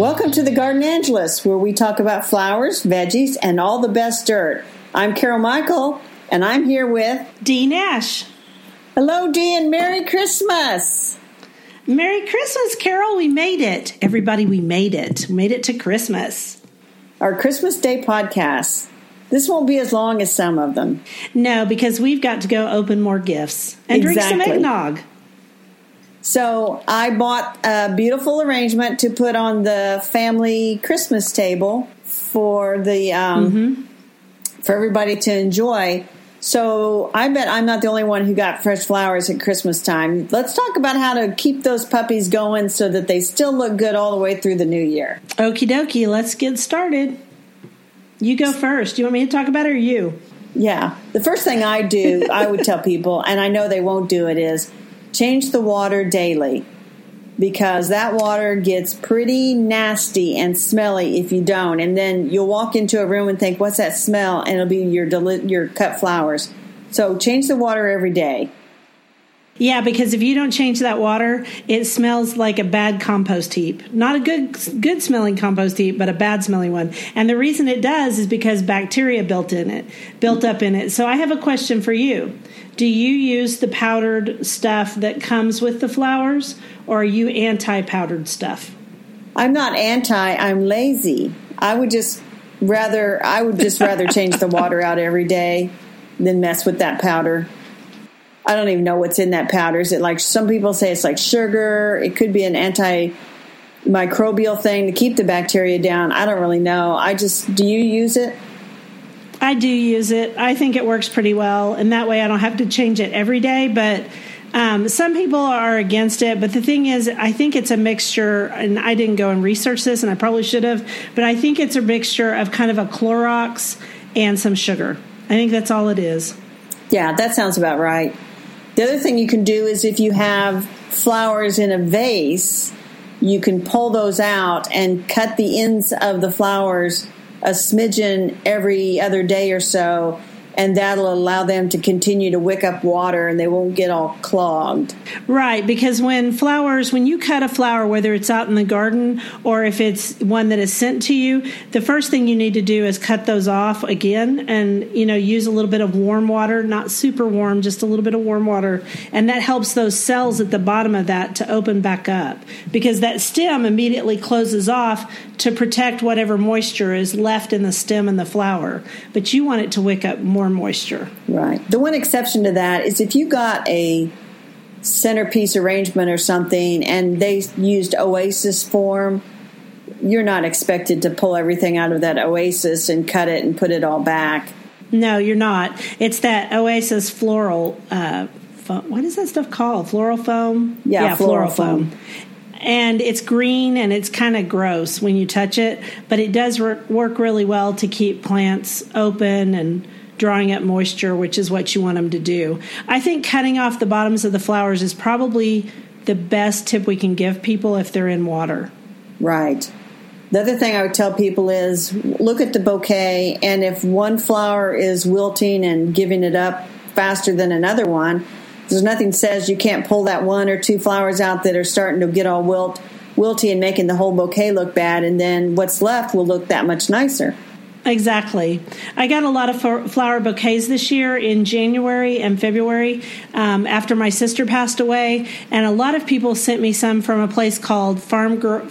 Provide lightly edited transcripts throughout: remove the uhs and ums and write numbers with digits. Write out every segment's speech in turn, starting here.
Welcome to the Garden Angelus, where we talk about flowers, veggies, and all the best dirt. I'm Carol Michael, and I'm here with Dee Nash. Hello, Dee, and Merry Christmas. Merry Christmas, Carol. We made it. Everybody, we made it. We made it to Christmas. Our Christmas Day podcast. This won't be as long as some of them. No, because we've got to go open more gifts and drink some eggnog. So I bought a beautiful arrangement to put on the family Christmas table for the for everybody to enjoy. So I bet I'm not the only one who got fresh flowers at Christmas time. Let's talk about how to keep those puppies going so that they still look good all the way through the new year. Okie dokie, let's get started. You go first. Do you want me to talk about it or you? Yeah. The first thing I do, I would tell people, and I know they won't do it, is change the water daily, because that water gets pretty nasty and smelly if you don't. And then you'll walk into a room and think, what's that smell? And it'll be your cut flowers. So change the water every day. Yeah, because if you don't change that water, it smells like a bad compost heap. Not a good smelling compost heap, but a bad smelling one. And the reason it does is because bacteria built up in it. So I have a question for you. Do you use the powdered stuff that comes with the flowers, or are you anti-powdered stuff? I'm not anti, I'm lazy. I would just rather change the water out every day than mess with that powder. I don't even know what's in that powder. Is it like, some people say it's like sugar? It could be an antimicrobial thing to keep the bacteria down. I don't really know. Do you use it? I do use it. I think it works pretty well, and that way I don't have to change it every day. But some people are against it. But the thing is, I think it's a mixture, and I didn't go and research this, and I probably should have, but I think it's a mixture of kind of a Clorox and some sugar. I think that's all it is. Yeah, that sounds about right. The other thing you can do is, if you have flowers in a vase, you can pull those out and cut the ends of the flowers a smidgen every other day or so, and that'll allow them to continue to wick up water and they won't get all clogged. Right, because when you cut a flower, whether it's out in the garden or if it's one that is sent to you, the first thing you need to do is cut those off again and, use a little bit of warm water, not super warm, just a little bit of warm water. And that helps those cells at the bottom of that to open back up, because that stem immediately closes off to protect whatever moisture is left in the stem and the flower. But you want it to wick up more moisture. Right. The one exception to that is if you got a centerpiece arrangement or something and they used Oasis form, you're not expected to pull everything out of that Oasis and cut it and put it all back. No, you're not. It's that Oasis floral, what is that stuff called? Floral foam? Yeah, floral foam. And it's green and it's kind of gross when you touch it, but it does work really well to keep plants open and drawing up moisture, which is what you want them to do. I think cutting off the bottoms of the flowers is probably the best tip we can give people if they're in water. Right. The other thing I would tell people is look at the bouquet, and if one flower is wilting and giving it up faster than another one, there's nothing says you can't pull that one or two flowers out that are starting to get all wilty and making the whole bouquet look bad, and then what's left will look that much nicer. Exactly. I got a lot of flower bouquets this year in January and February after my sister passed away, and a lot of people sent me some from a place called Farm Girl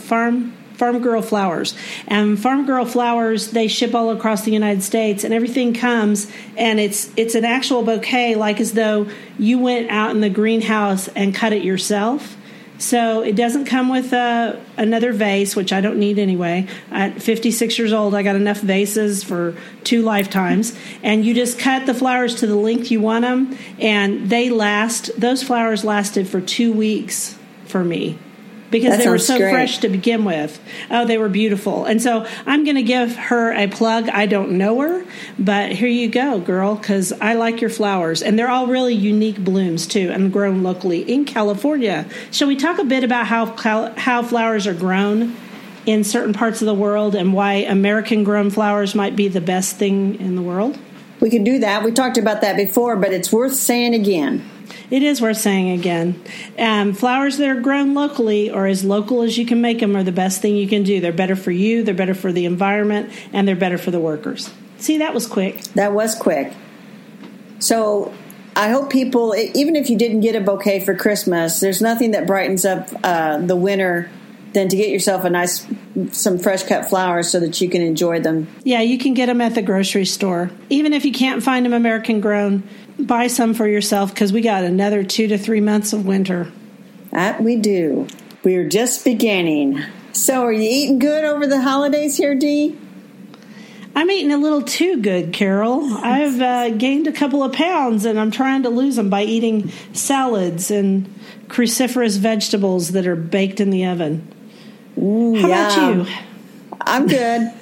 Flowers. And Farm Girl Flowers, they ship all across the United States, and everything comes, and it's an actual bouquet, like as though you went out in the greenhouse and cut it yourself. So it doesn't come with another vase, which I don't need anyway. At 56 years old, I got enough vases for 2 lifetimes. And you just cut the flowers to the length you want them, and those flowers lasted for 2 weeks for me, because they were so fresh to begin with. Oh, they were beautiful. And so I'm going to give her a plug. I don't know her, but here you go, girl, because I like your flowers. And they're all really unique blooms, too, and grown locally in California. Shall we talk a bit about how flowers are grown in certain parts of the world and why American-grown flowers might be the best thing in the world? We can do that. We talked about that before, but it's worth saying again. It is worth saying again. Flowers that are grown locally or as local as you can make them are the best thing you can do. They're better for you, they're better for the environment, and they're better for the workers. See, that was quick. That was quick. So I hope people, even if you didn't get a bouquet for Christmas, there's nothing that brightens up the winter than to get yourself some fresh cut flowers so that you can enjoy them. Yeah, you can get them at the grocery store. Even if you can't find them American grown, buy some for yourself because we got another 2 to 3 months of winter. That we do. We're just beginning. So are you eating good over the holidays here, Dee? I'm eating a little too good, Carol. I've gained a couple of pounds, and I'm trying to lose them by eating salads and cruciferous vegetables that are baked in the oven. How about you? I'm good.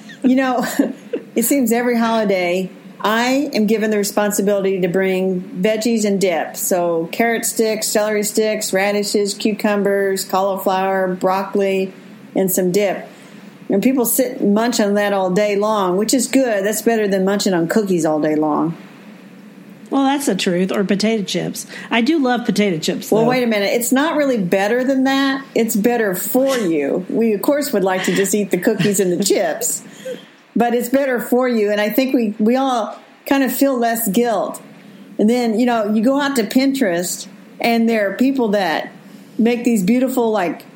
It seems every holiday I am given the responsibility to bring veggies and dip. So carrot sticks, celery sticks, radishes, cucumbers, cauliflower, broccoli, and some dip. And people sit and munch on that all day long, which is good. That's better than munching on cookies all day long. Well, that's the truth. Or potato chips. I do love potato chips, though. Well, wait a minute. It's not really better than that. It's better for you. We, of course, would like to just eat the cookies and the chips. But it's better for you. And I think we all kind of feel less guilt. And then, you go out to Pinterest, and there are people that make these beautiful,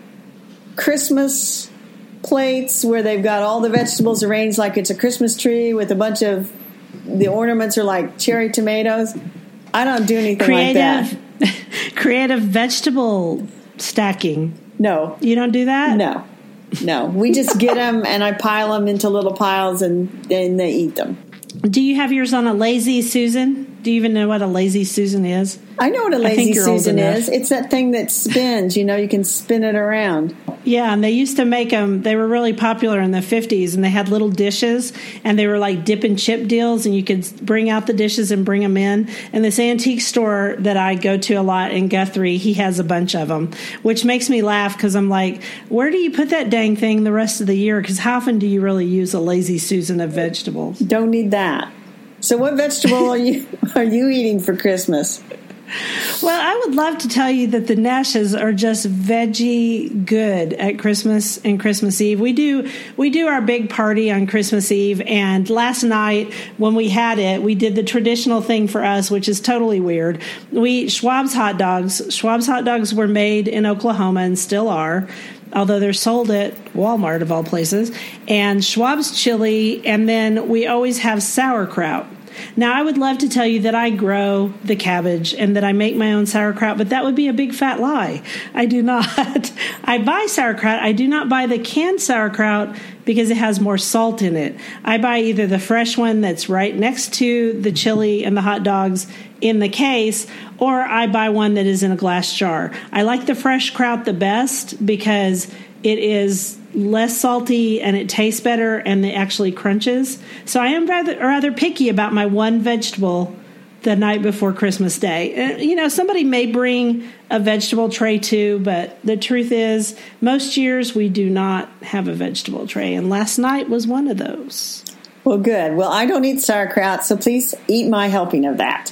Christmas plates where they've got all the vegetables arranged like it's a Christmas tree with a bunch of the ornaments are like cherry tomatoes. I don't do anything like that. Creative vegetable stacking. No. You don't do that? No. We just get them and I pile them into little piles and then they eat them. Do you have yours on a Lazy Susan? Do you even know what a Lazy Susan is? I know what a Lazy Susan is. It's that thing that spins. You can spin it around. Yeah, and they used to make them. They were really popular in the 50s, and they had little dishes, and they were like dip and chip deals, and you could bring out the dishes and bring them in. And this antique store that I go to a lot in Guthrie, he has a bunch of them, which makes me laugh because I'm like, where do you put that dang thing the rest of the year? Because how often do you really use a Lazy Susan of vegetables? Don't need that. So what vegetable are you eating for Christmas? Well, I would love to tell you that the Nashes are just veggie good at Christmas and Christmas Eve. We do our big party on Christmas Eve, and last night when we had it, we did the traditional thing for us, which is totally weird. We Schwab's hot dogs. Schwab's hot dogs were made in Oklahoma and still are, although they're sold at Walmart of all places, and Schwab's chili, and then we always have sauerkraut. Now, I would love to tell you that I grow the cabbage and that I make my own sauerkraut, but that would be a big fat lie. I do not. I buy sauerkraut. I do not buy the canned sauerkraut because it has more salt in it. I buy either the fresh one that's right next to the chili and the hot dogs in the case, or I buy one that is in a glass jar. I like the fresh kraut the best because it is less salty and it tastes better and it actually crunches. So I am rather picky about my one vegetable the night before Christmas Day. Somebody may bring a vegetable tray too, but the truth is most years we do not have a vegetable tray, and last night was one of those. Well, good. Well, I don't eat sauerkraut, so please eat my helping of that.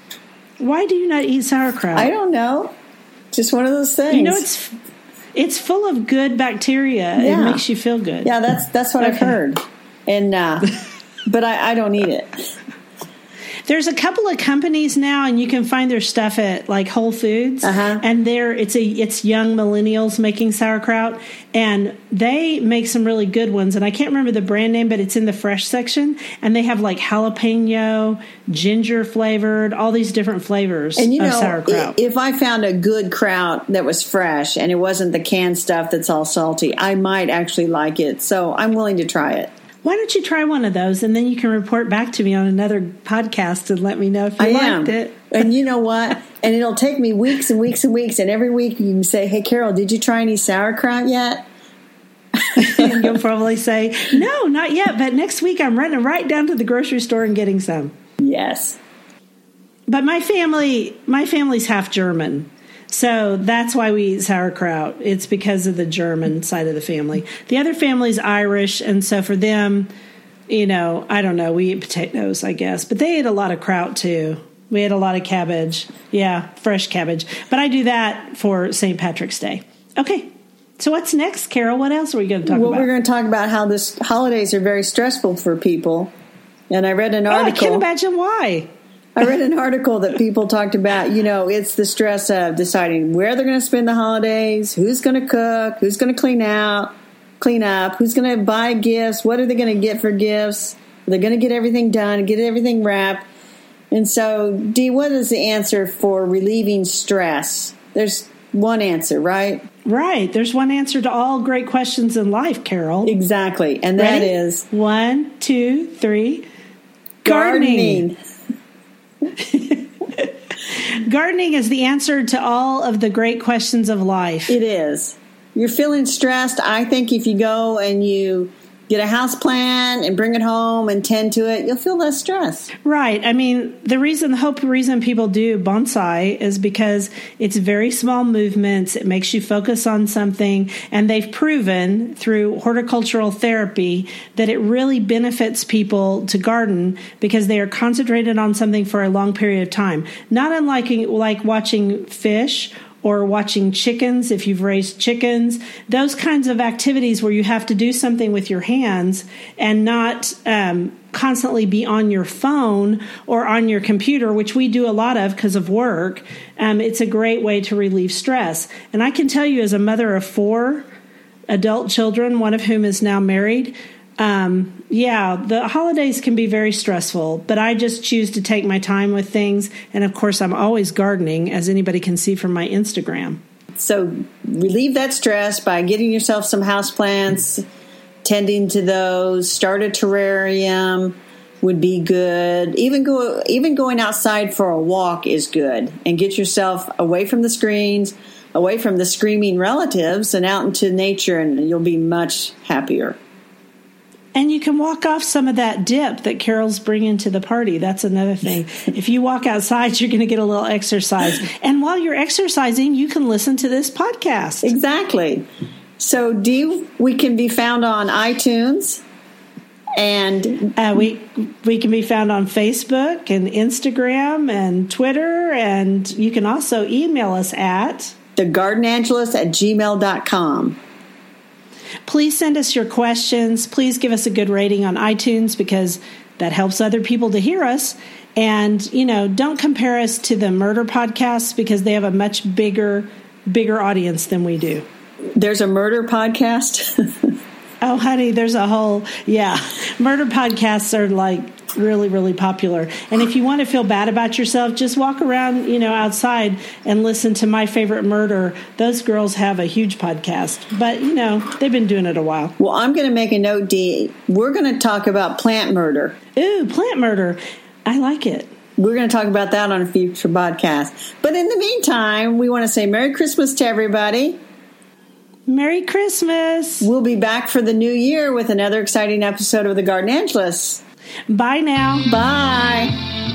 Why do you not eat sauerkraut? I don't know. Just one of those things. It's full of good bacteria. Yeah. It makes you feel good. Yeah, that's what I've heard. And but I don't eat it. There's a couple of companies now, and you can find their stuff at like Whole Foods. Uh-huh. And it's young millennials making sauerkraut, and they make some really good ones. And I can't remember the brand name, but it's in the fresh section. And they have like jalapeno, ginger flavored, all these different flavors of sauerkraut. If I found a good kraut that was fresh and it wasn't the canned stuff that's all salty, I might actually like it. So I'm willing to try it. Why don't you try one of those, and then you can report back to me on another podcast and let me know if you liked it. And you know what? And it'll take me weeks and weeks and weeks, and every week you can say, hey, Carol, did you try any sauerkraut yet? And you'll probably say, no, not yet, but next week I'm running right down to the grocery store and getting some. Yes. But my family's half German. So that's why we eat sauerkraut. It's because of the German side of the family. The other family's Irish, and so for them, I don't know, we eat potatoes, I guess. But they eat a lot of kraut, too. We had a lot of cabbage. Yeah, fresh cabbage. But I do that for St. Patrick's Day. Okay. So what's next, Carol? What else are we going to talk about? Well, we're going to talk about how this holidays are very stressful for people. And I read an article. I can't imagine why. I read an article that people talked about, it's the stress of deciding where they're going to spend the holidays, who's going to cook, who's going to clean up, who's going to buy gifts, what are they going to get for gifts? Are they going to get everything done, get everything wrapped? And so, Dee, what is the answer for relieving stress? There's one answer, right? Right. There's one answer to all great questions in life, Carol. Exactly. And that is 1, 2, 3. Gardening. Gardening is the answer to all of the great questions of life. It is. You're feeling stressed. I think if you go and you get a house plant and bring it home and tend to it, you'll feel less stress. Right. I mean, the whole reason people do bonsai is because it's very small movements. It makes you focus on something. And they've proven through horticultural therapy that it really benefits people to garden because they are concentrated on something for a long period of time. Not unlike like watching fish or watching chickens, if you've raised chickens, those kinds of activities where you have to do something with your hands and not constantly be on your phone or on your computer, which we do a lot of because of work. It's a great way to relieve stress. And I can tell you, as a mother of 4 adult children, one of whom is now married, the holidays can be very stressful, but I just choose to take my time with things. And of course, I'm always gardening, as anybody can see from my Instagram. So relieve that stress by getting yourself some houseplants, tending to those, start a terrarium would be good. Even going outside for a walk is good, and get yourself away from the screens, away from the screaming relatives, and out into nature, and you'll be much happier. And you can walk off some of that dip that Carol's bringing to the party. That's another thing. If you walk outside, you're going to get a little exercise. And while you're exercising, you can listen to this podcast. Exactly. So, Dee, we can be found on iTunes. And we can be found on Facebook and Instagram and Twitter. And you can also email us at thegardenangelist@gmail.com. Please send us your questions. Please give us a good rating on iTunes because that helps other people to hear us. And, don't compare us to the murder podcasts because they have a much bigger audience than we do. There's a murder podcast? Oh, honey, there's a whole, murder podcasts are like really, really popular. And if you want to feel bad about yourself, just walk around, outside and listen to My Favorite Murder. Those girls have a huge podcast, but, they've been doing it a while. Well, I'm going to make a note, Dee. We're going to talk about plant murder. Ooh, plant murder. I like it. We're going to talk about that on a future podcast. But in the meantime, we want to say Merry Christmas to everybody. Merry Christmas. We'll be back for the new year with another exciting episode of The Garden Angelist. Bye now. Bye.